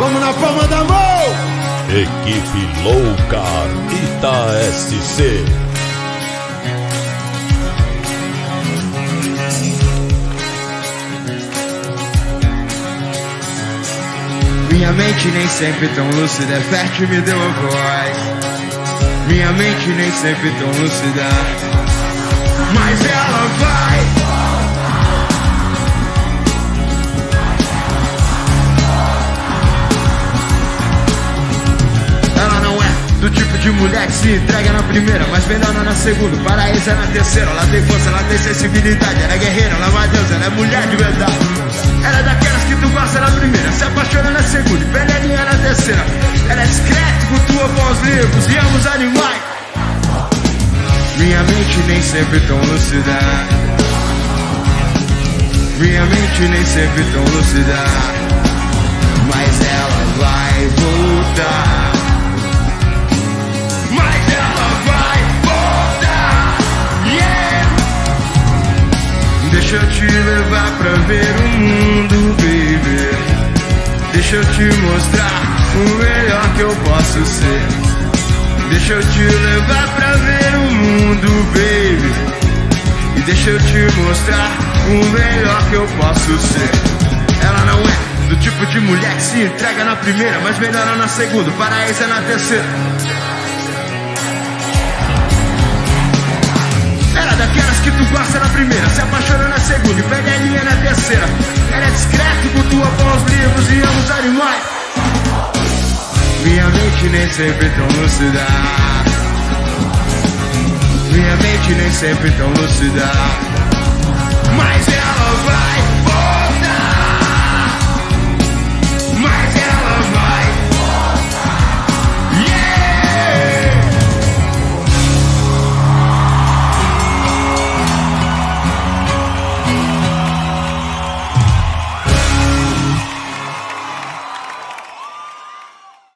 mão na palma da mão. Equipe Louca Ita SC. Minha mente nem sempre tão lúcida, é fértil, me deu a voz. Minha mente nem sempre tão lúcida, mas ela vai. Ela não é do tipo de mulher que se entrega na primeira, mas melhora na segunda, paraíso é na terceira. Ela tem força, ela tem sensibilidade, ela é guerreira, ela é uma deusa, ela é mulher de verdade. Ela é daquelas que tu gosta na primeira, se apaixona na segunda, enveneninha na terceira. Ela é discreta, cultua bons livros e ama os animais. Minha mente nem sempre tão lúcida, minha mente nem sempre tão lúcida, mas ela vai voltar. Mas ela vai voltar, yeah! Deixa eu te levar pra ver o mundo, baby. Deixa eu te mostrar o melhor que eu posso ser. Deixa eu te levar pra ver o mundo, baby. E deixa eu te mostrar o melhor que eu posso ser. Ela não é do tipo de mulher que se entrega na primeira, mas melhora na segunda, paraíso é na terceira. Ela é daquelas que tu gosta na primeira, se apaixona na segunda e pega a linha na terceira. Ela é discreta, cultua bons livros e ama os animais. Minha mente nem sempre tão lúcida, minha mente nem sempre tão lúcida, mas